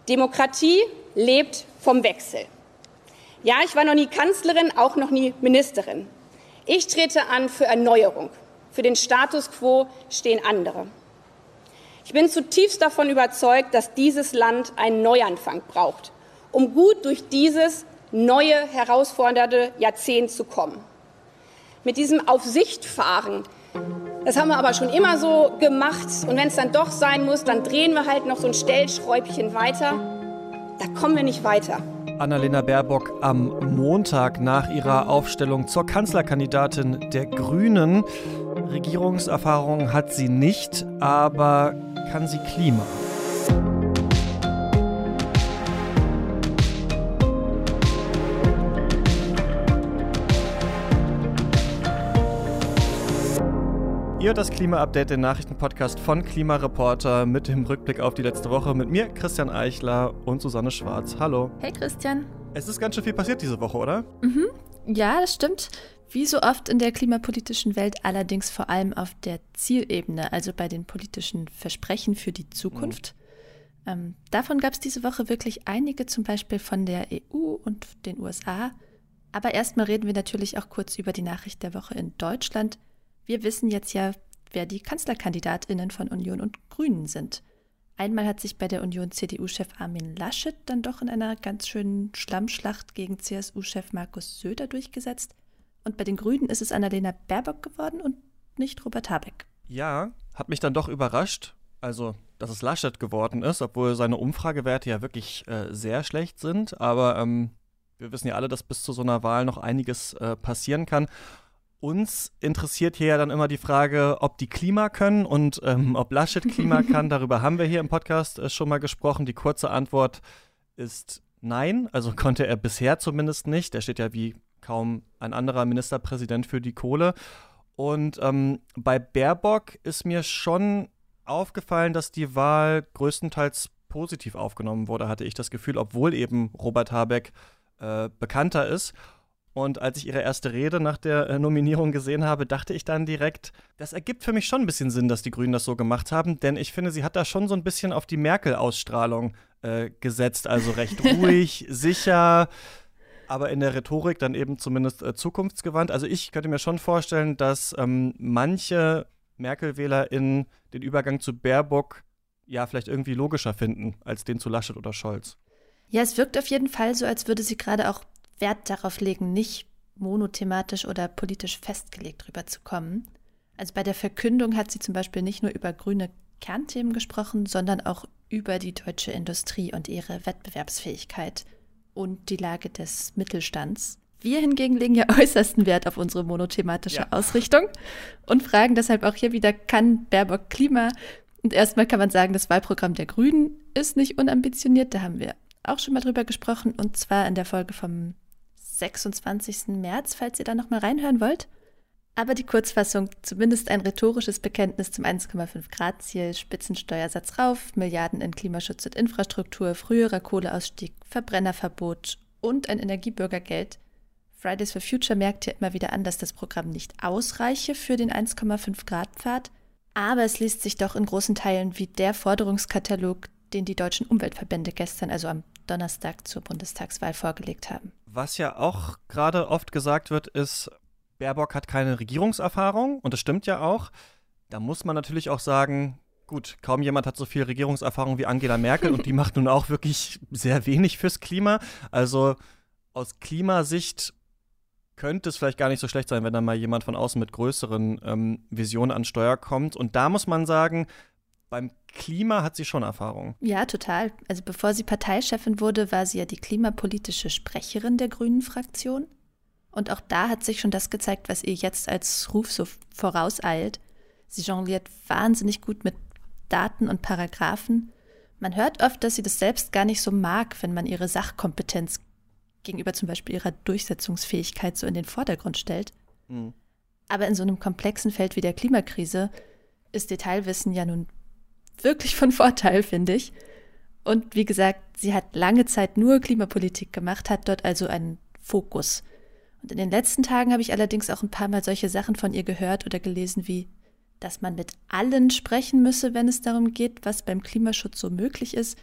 Demokratie lebt vom Wechsel. Ja, ich war noch nie Kanzlerin, auch noch nie Ministerin. Ich trete an für Erneuerung. Für den Status quo stehen andere. Ich bin zutiefst davon überzeugt, dass dieses Land einen Neuanfang braucht, um gut durch dieses neue, herausfordernde Jahrzehnt zu kommen. Mit diesem Auf Sicht fahren, das haben wir aber schon immer so gemacht. Und wenn es dann doch sein muss, dann drehen wir halt noch so ein Stellschräubchen weiter. Da kommen wir nicht weiter. Annalena Baerbock am Montag nach ihrer Aufstellung zur Kanzlerkandidatin der Grünen. Regierungserfahrung hat sie nicht, aber kann sie Klima? Ihr hört das Klima-Update, den Nachrichtenpodcast von Klimareporter mit dem Rückblick auf die letzte Woche mit mir, Christian Eichler und Susanne Schwarz. Hallo. Hey Christian. Es ist ganz schön viel passiert diese Woche, oder? Ja, das stimmt. Wie so oft in der klimapolitischen Welt, allerdings vor allem auf der Zielebene, also bei den politischen Versprechen für die Zukunft. Davon gab es diese Woche wirklich einige, zum Beispiel von der EU und den USA. Aber erstmal reden wir natürlich auch kurz über die Nachricht der Woche in Deutschland. Wir wissen jetzt ja, wer die KanzlerkandidatInnen von Union und Grünen sind. Einmal hat sich bei der Union CDU-Chef Armin Laschet dann doch in einer ganz schönen Schlammschlacht gegen CSU-Chef Markus Söder durchgesetzt. Und bei den Grünen ist es Annalena Baerbock geworden und nicht Robert Habeck. Ja, hat mich dann doch überrascht. Also, dass es Laschet geworden ist, obwohl seine Umfragewerte ja wirklich sehr schlecht sind. Aber wir wissen ja alle, dass bis zu so einer Wahl noch einiges passieren kann. Uns interessiert hier ja dann immer die Frage, ob die Klima können und ob Laschet Klima kann. Darüber haben wir hier im Podcast schon mal gesprochen. Die kurze Antwort ist nein, also konnte er bisher zumindest nicht. Er steht ja wie kaum ein anderer Ministerpräsident für die Kohle. Und bei Baerbock ist mir schon aufgefallen, dass die Wahl größtenteils positiv aufgenommen wurde, hatte ich das Gefühl, obwohl eben Robert Habeck bekannter ist. Und als ich ihre erste Rede nach der Nominierung gesehen habe, dachte ich dann direkt, das ergibt für mich schon ein bisschen Sinn, dass die Grünen das so gemacht haben, denn ich finde, sie hat da schon so ein bisschen auf die Merkel-Ausstrahlung gesetzt, also recht ruhig, sicher, aber in der Rhetorik dann eben zumindest zukunftsgewandt. Also ich könnte mir schon vorstellen, dass manche Merkel-WählerInnen den Übergang zu Baerbock ja vielleicht irgendwie logischer finden, als den zu Laschet oder Scholz. Ja, es wirkt auf jeden Fall so, als würde sie gerade auch Wert darauf legen, nicht monothematisch oder politisch festgelegt rüberzukommen. Also bei der Verkündung hat sie zum Beispiel nicht nur über grüne Kernthemen gesprochen, sondern auch über die deutsche Industrie und ihre Wettbewerbsfähigkeit und die Lage des Mittelstands. Wir hingegen legen ja äußersten Wert auf unsere monothematische Ausrichtung und fragen deshalb auch hier wieder, kann Baerbock Klima? Und erstmal kann man sagen, das Wahlprogramm der Grünen ist nicht unambitioniert, da haben wir auch schon mal drüber gesprochen, und zwar in der Folge vom 26. März, falls ihr da noch mal reinhören wollt. Aber die Kurzfassung, zumindest ein rhetorisches Bekenntnis zum 1,5-Grad-Ziel, Spitzensteuersatz rauf, Milliarden in Klimaschutz und Infrastruktur, früherer Kohleausstieg, Verbrennerverbot und ein Energiebürgergeld. Fridays for Future merkt ja immer wieder an, dass das Programm nicht ausreiche für den 1,5-Grad-Pfad, aber es liest sich doch in großen Teilen wie der Forderungskatalog, den die deutschen Umweltverbände gestern, also am Donnerstag zur Bundestagswahl vorgelegt haben. Was ja auch gerade oft gesagt wird, ist, Baerbock hat keine Regierungserfahrung und das stimmt ja auch. Da muss man natürlich auch sagen, gut, kaum jemand hat so viel Regierungserfahrung wie Angela Merkel und die macht nun auch wirklich sehr wenig fürs Klima. Also aus Klimasicht könnte es vielleicht gar nicht so schlecht sein, wenn da mal jemand von außen mit größeren Visionen an Steuer kommt. Und da muss man sagen, beim Klima hat sie schon Erfahrung. Ja, total. Also bevor sie Parteichefin wurde, war sie ja die klimapolitische Sprecherin der Grünen-Fraktion. Und auch da hat sich schon das gezeigt, was ihr jetzt als Ruf so vorauseilt. Sie jongliert wahnsinnig gut mit Daten und Paragraphen. Man hört oft, dass sie das selbst gar nicht so mag, wenn man ihre Sachkompetenz gegenüber zum Beispiel ihrer Durchsetzungsfähigkeit so in den Vordergrund stellt. Aber in so einem komplexen Feld wie der Klimakrise ist Detailwissen ja nun wirklich von Vorteil, finde ich. Und wie gesagt, sie hat lange Zeit nur Klimapolitik gemacht, hat dort also einen Fokus. Und in den letzten Tagen habe ich allerdings auch ein paar Mal solche Sachen von ihr gehört oder gelesen wie, dass man mit allen sprechen müsse, wenn es darum geht, was beim Klimaschutz so möglich ist.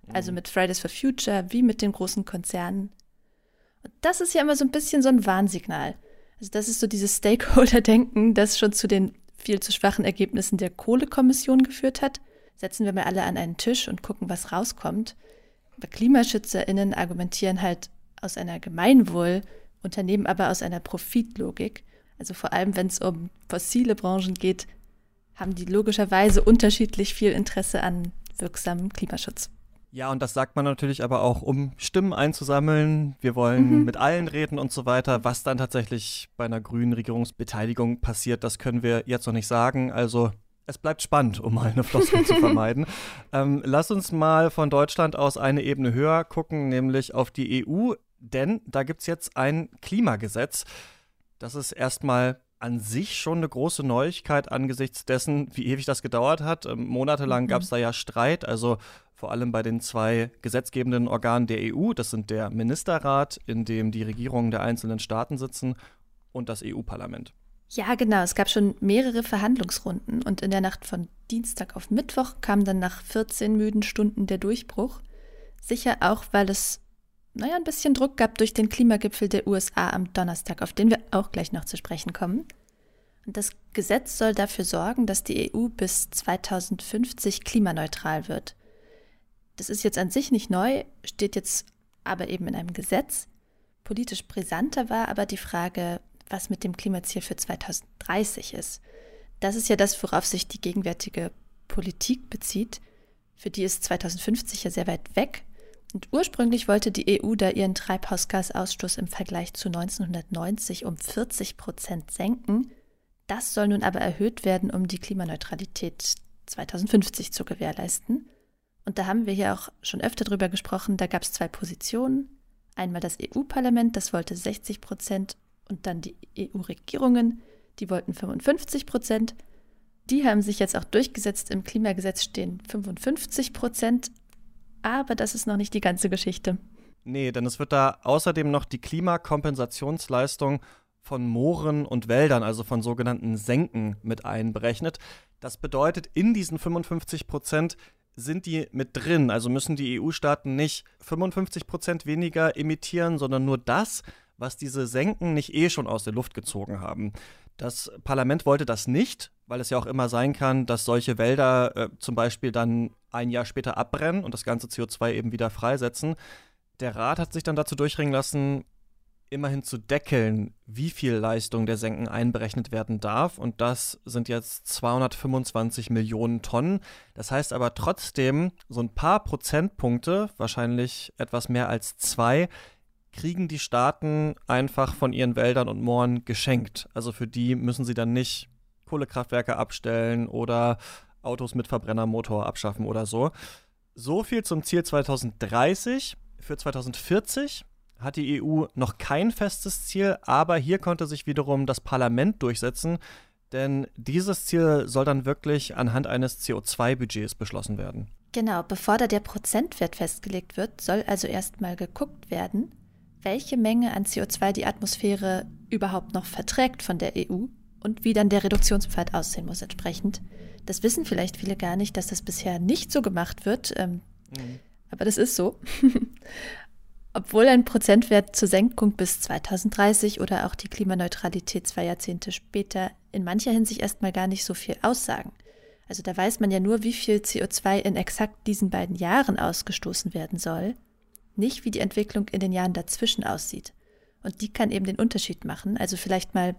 Also mit Fridays for Future wie mit den großen Konzernen. Und das ist ja immer so ein bisschen so ein Warnsignal. Also das ist so dieses Stakeholder-Denken, das schon zu den viel zu schwachen Ergebnissen der Kohlekommission geführt hat. Setzen wir mal alle an einen Tisch und gucken, was rauskommt. Aber KlimaschützerInnen argumentieren halt aus einer Gemeinwohl, Unternehmen aber aus einer Profitlogik. Also vor allem, wenn es um fossile Branchen geht, haben die logischerweise unterschiedlich viel Interesse an wirksamem Klimaschutz. Ja, und das sagt man natürlich aber auch, um Stimmen einzusammeln. Wir wollen mit allen reden und so weiter. Was dann tatsächlich bei einer grünen Regierungsbeteiligung passiert, das können wir jetzt noch nicht sagen. Also es bleibt spannend, um mal eine Floskel zu vermeiden. Lass uns mal von Deutschland aus eine Ebene höher gucken, nämlich auf die EU. Denn da gibt es jetzt ein Klimagesetz. Das ist erstmal an sich schon eine große Neuigkeit angesichts dessen, wie ewig das gedauert hat. Monatelang gab es da ja Streit, also vor allem bei den 2 gesetzgebenden Organen der EU. Das sind der Ministerrat, in dem die Regierungen der einzelnen Staaten sitzen, und das EU-Parlament. Ja, genau. Es gab schon mehrere Verhandlungsrunden und in der Nacht von Dienstag auf Mittwoch kam dann nach 14 müden Stunden der Durchbruch. Sicher auch, weil es ein bisschen Druck gab durch den Klimagipfel der USA am Donnerstag, auf den wir auch gleich noch zu sprechen kommen. Und das Gesetz soll dafür sorgen, dass die EU bis 2050 klimaneutral wird. Das ist jetzt an sich nicht neu, steht jetzt aber eben in einem Gesetz. Politisch brisanter war aber die Frage, was mit dem Klimaziel für 2030 ist. Das ist ja das, worauf sich die gegenwärtige Politik bezieht. Für die ist 2050 ja sehr weit weg. Und ursprünglich wollte die EU da ihren Treibhausgasausstoß im Vergleich zu 1990 um 40% senken. Das soll nun aber erhöht werden, um die Klimaneutralität 2050 zu gewährleisten. Und da haben wir hier auch schon öfter drüber gesprochen, da gab es 2 Positionen. Einmal das EU-Parlament, das wollte 60%, und dann die EU-Regierungen, die wollten 55%. Die haben sich jetzt auch durchgesetzt, im Klimagesetz stehen 55%. Aber das ist noch nicht die ganze Geschichte. Nee, denn es wird da außerdem noch die Klimakompensationsleistung von Mooren und Wäldern, also von sogenannten Senken, mit einberechnet. Das bedeutet, in diesen 55% sind die mit drin. Also müssen die EU-Staaten nicht 55% weniger emittieren, sondern nur das, was diese Senken nicht schon aus der Luft gezogen haben. Das Parlament wollte das nicht, weil es ja auch immer sein kann, dass solche Wälder zum Beispiel dann ein Jahr später abbrennen und das ganze CO2 eben wieder freisetzen. Der Rat hat sich dann dazu durchringen lassen, immerhin zu deckeln, wie viel Leistung der Senken einberechnet werden darf. Und das sind jetzt 225 Millionen Tonnen. Das heißt aber trotzdem, so ein paar Prozentpunkte, wahrscheinlich etwas mehr als 2, kriegen die Staaten einfach von ihren Wäldern und Mooren geschenkt. Also für die müssen sie dann nicht Kohlekraftwerke abstellen oder Autos mit Verbrennermotor abschaffen oder so. So viel zum Ziel 2030. Für 2040 hat die EU noch kein festes Ziel, aber hier konnte sich wiederum das Parlament durchsetzen, denn dieses Ziel soll dann wirklich anhand eines CO2-Budgets beschlossen werden. Genau, bevor da der Prozentwert festgelegt wird, soll also erstmal geguckt werden, welche Menge an CO2 die Atmosphäre überhaupt noch verträgt von der EU und wie dann der Reduktionspfad aussehen muss entsprechend. Das wissen vielleicht viele gar nicht, dass das bisher nicht so gemacht wird, aber das ist so. Obwohl ein Prozentwert zur Senkung bis 2030 oder auch die Klimaneutralität 2 Jahrzehnte später in mancher Hinsicht erstmal gar nicht so viel aussagen. Also da weiß man ja nur, wie viel CO2 in exakt diesen beiden Jahren ausgestoßen werden soll, nicht wie die Entwicklung in den Jahren dazwischen aussieht. Und die kann eben den Unterschied machen. Also vielleicht mal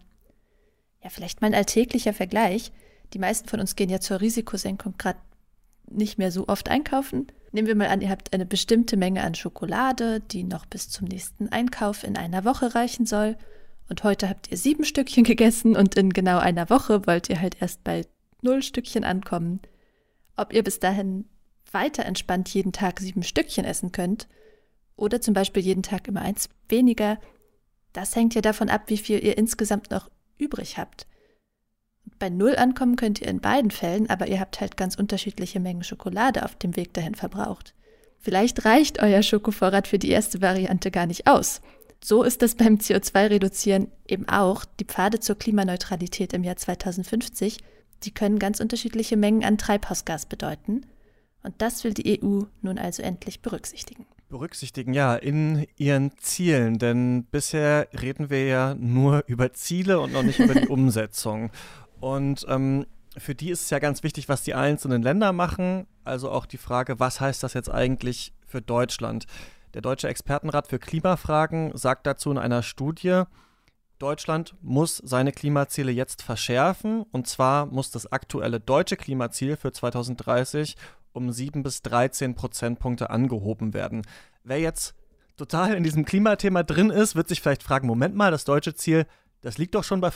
ein alltäglicher Vergleich. Die meisten von uns gehen ja zur Risikosenkung gerade nicht mehr so oft einkaufen. Nehmen wir mal an, ihr habt eine bestimmte Menge an Schokolade, die noch bis zum nächsten Einkauf in einer Woche reichen soll. Und heute habt ihr 7 Stückchen gegessen und in genau einer Woche wollt ihr halt erst bei 0 Stückchen ankommen. Ob ihr bis dahin weiter entspannt jeden Tag 7 Stückchen essen könnt oder zum Beispiel jeden Tag immer 1 weniger, das hängt ja davon ab, wie viel ihr insgesamt noch übrig habt. Bei 0 ankommen könnt ihr in beiden Fällen, aber ihr habt halt ganz unterschiedliche Mengen Schokolade auf dem Weg dahin verbraucht. Vielleicht reicht euer Schokovorrat für die erste Variante gar nicht aus. So ist es beim CO2-Reduzieren eben auch. Die Pfade zur Klimaneutralität im Jahr 2050, die können ganz unterschiedliche Mengen an Treibhausgas bedeuten. Und das will die EU nun also endlich berücksichtigen. Berücksichtigen, ja, in ihren Zielen, denn bisher reden wir ja nur über Ziele und noch nicht über die Umsetzung. Und für die ist es ja ganz wichtig, was die einzelnen Länder machen, also auch die Frage, was heißt das jetzt eigentlich für Deutschland? Der Deutsche Expertenrat für Klimafragen sagt dazu in einer Studie, Deutschland muss seine Klimaziele jetzt verschärfen, und zwar muss das aktuelle deutsche Klimaziel für 2030 um 7 bis 13 Prozentpunkte angehoben werden. Wer jetzt total in diesem Klimathema drin ist, wird sich vielleicht fragen, Moment mal, das deutsche Ziel, das liegt doch schon bei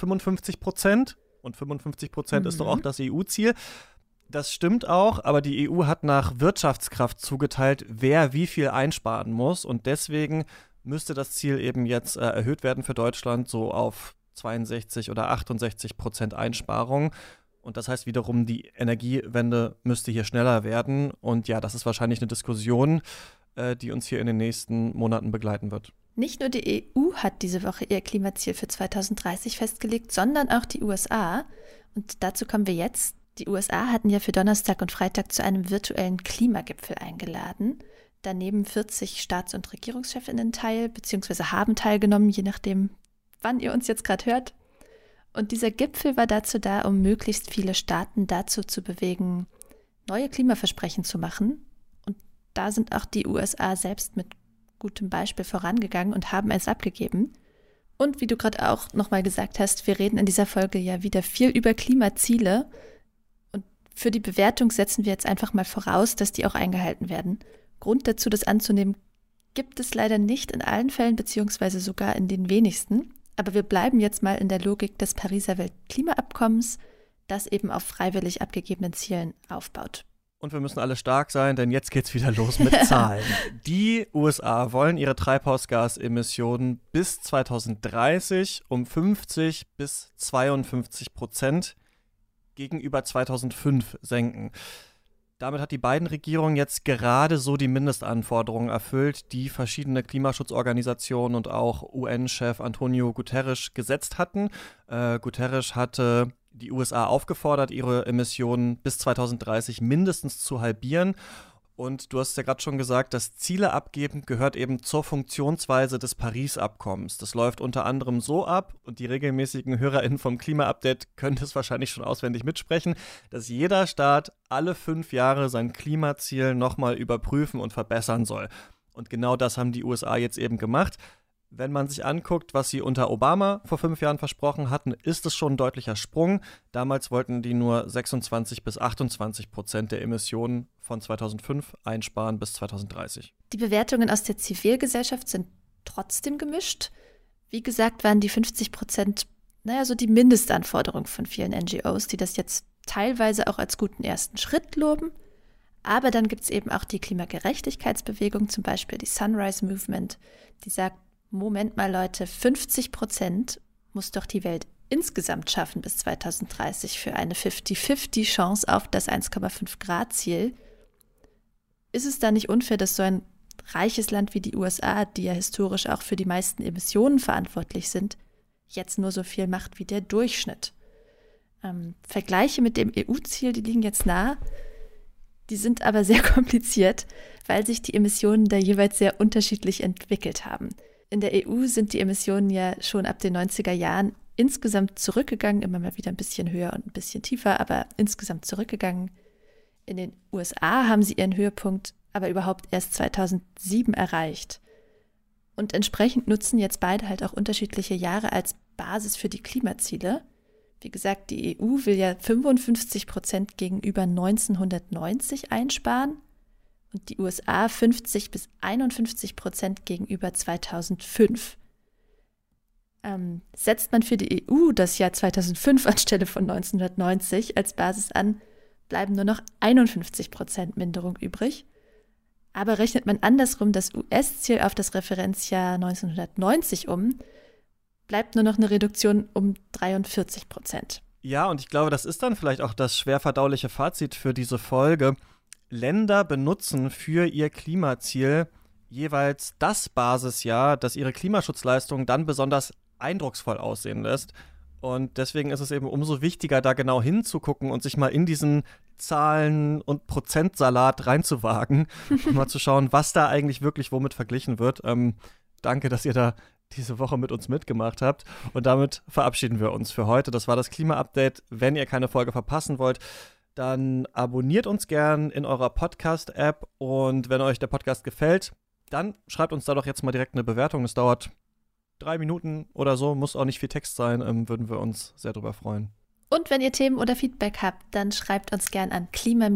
55%. Und 55% ist doch auch das EU-Ziel. Das stimmt auch, aber die EU hat nach Wirtschaftskraft zugeteilt, wer wie viel einsparen muss. Und deswegen müsste das Ziel eben jetzt erhöht werden für Deutschland, so auf 62 oder 68% Einsparung. Und das heißt wiederum, die Energiewende müsste hier schneller werden. Und ja, das ist wahrscheinlich eine Diskussion, die uns hier in den nächsten Monaten begleiten wird. Nicht nur die EU hat diese Woche ihr Klimaziel für 2030 festgelegt, sondern auch die USA. Und dazu kommen wir jetzt. Die USA hatten ja für Donnerstag und Freitag zu einem virtuellen Klimagipfel eingeladen. Da nehmen 40 Staats- und Regierungschefinnen teil, beziehungsweise haben teilgenommen, je nachdem, wann ihr uns jetzt gerade hört. Und dieser Gipfel war dazu da, um möglichst viele Staaten dazu zu bewegen, neue Klimaversprechen zu machen. Und da sind auch die USA selbst mit gutem Beispiel vorangegangen und haben es abgegeben. Und wie du gerade auch nochmal gesagt hast, wir reden in dieser Folge ja wieder viel über Klimaziele. Und für die Bewertung setzen wir jetzt einfach mal voraus, dass die auch eingehalten werden. Grund dazu, das anzunehmen, gibt es leider nicht in allen Fällen, beziehungsweise sogar in den wenigsten. Aber wir bleiben jetzt mal in der Logik des Pariser Weltklimaabkommens, das eben auf freiwillig abgegebenen Zielen aufbaut. Und wir müssen alle stark sein, denn jetzt geht's wieder los mit Zahlen. Die USA wollen ihre Treibhausgasemissionen bis 2030 um 50 bis 52% gegenüber 2005 senken. Damit hat die Biden-Regierung jetzt gerade so die Mindestanforderungen erfüllt, die verschiedene Klimaschutzorganisationen und auch UN-Chef Antonio Guterres gesetzt hatten. Guterres hatte die USA aufgefordert, ihre Emissionen bis 2030 mindestens zu halbieren. Und du hast ja gerade schon gesagt, das Ziele abgeben gehört eben zur Funktionsweise des Paris-Abkommens. Das läuft unter anderem so ab, und die regelmäßigen HörerInnen vom Klima-Update können das wahrscheinlich schon auswendig mitsprechen, dass jeder Staat alle 5 Jahre sein Klimaziel nochmal überprüfen und verbessern soll. Und genau das haben die USA jetzt eben gemacht. Wenn man sich anguckt, was sie unter Obama vor 5 Jahren versprochen hatten, ist es schon ein deutlicher Sprung. Damals wollten die nur 26 bis 28% der Emissionen von 2005 einsparen bis 2030. Die Bewertungen aus der Zivilgesellschaft sind trotzdem gemischt. Wie gesagt, waren die 50% so die Mindestanforderung von vielen NGOs, die das jetzt teilweise auch als guten ersten Schritt loben. Aber dann gibt es eben auch die Klimagerechtigkeitsbewegung, zum Beispiel die Sunrise Movement, die sagt, Moment mal Leute, 50% muss doch die Welt insgesamt schaffen bis 2030 für eine 50-50 Chance auf das 1,5 Grad Ziel. Ist es da nicht unfair, dass so ein reiches Land wie die USA, die ja historisch auch für die meisten Emissionen verantwortlich sind, jetzt nur so viel macht wie der Durchschnitt? Vergleiche mit dem EU-Ziel, die liegen jetzt nah. Die sind aber sehr kompliziert, weil sich die Emissionen da jeweils sehr unterschiedlich entwickelt haben. In der EU sind die Emissionen ja schon ab den 90er Jahren insgesamt zurückgegangen, immer mal wieder ein bisschen höher und ein bisschen tiefer, aber insgesamt zurückgegangen. In den USA haben sie ihren Höhepunkt aber überhaupt erst 2007 erreicht. Und entsprechend nutzen jetzt beide halt auch unterschiedliche Jahre als Basis für die Klimaziele. Wie gesagt, die EU will ja 55% gegenüber 1990 einsparen. Und die USA 50 bis 51% gegenüber 2005. Setzt man für die EU das Jahr 2005 anstelle von 1990 als Basis an, bleiben nur noch 51% Minderung übrig. Aber rechnet man andersrum das US-Ziel auf das Referenzjahr 1990 um, bleibt nur noch eine Reduktion um 43%. Ja, und ich glaube, das ist dann vielleicht auch das schwer verdauliche Fazit für diese Folge. Länder benutzen für ihr Klimaziel jeweils das Basisjahr, das ihre Klimaschutzleistung dann besonders eindrucksvoll aussehen lässt. Und deswegen ist es eben umso wichtiger, da genau hinzugucken und sich mal in diesen Zahlen und Prozentsalat reinzuwagen und mal zu schauen, was da eigentlich wirklich womit verglichen wird. Danke, dass ihr da diese Woche mit uns mitgemacht habt. Und damit verabschieden wir uns für heute. Das war das Klima-Update. Wenn ihr keine Folge verpassen wollt, dann abonniert uns gern in eurer Podcast-App. Und wenn euch der Podcast gefällt, dann schreibt uns da doch jetzt mal direkt eine Bewertung. Das dauert 3 Minuten oder so, muss auch nicht viel Text sein. Würden wir uns sehr drüber freuen. Und wenn ihr Themen oder Feedback habt, dann schreibt uns gern an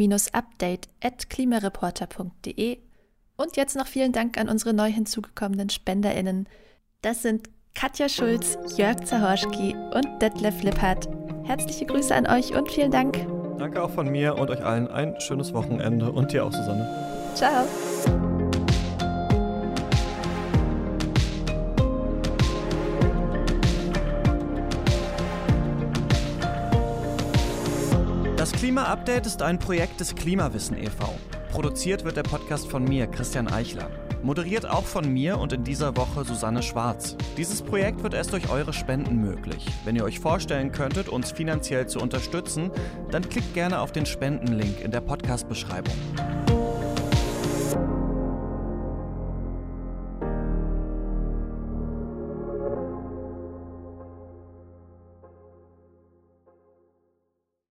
klima-update@klimareporter.de. Und jetzt noch vielen Dank an unsere neu hinzugekommenen SpenderInnen. Das sind Katja Schulz, Jörg Zahorski und Detlef Lippert. Herzliche Grüße an euch und vielen Dank. Danke auch von mir und euch allen ein schönes Wochenende und dir auch, Susanne. Ciao. Das Klima-Update ist ein Projekt des Klimawissen e.V. Produziert wird der Podcast von mir, Christian Eichler. Moderiert auch von mir und in dieser Woche Susanne Schwarz. Dieses Projekt wird erst durch eure Spenden möglich. Wenn ihr euch vorstellen könntet, uns finanziell zu unterstützen, dann klickt gerne auf den Spendenlink in der Podcast-Beschreibung.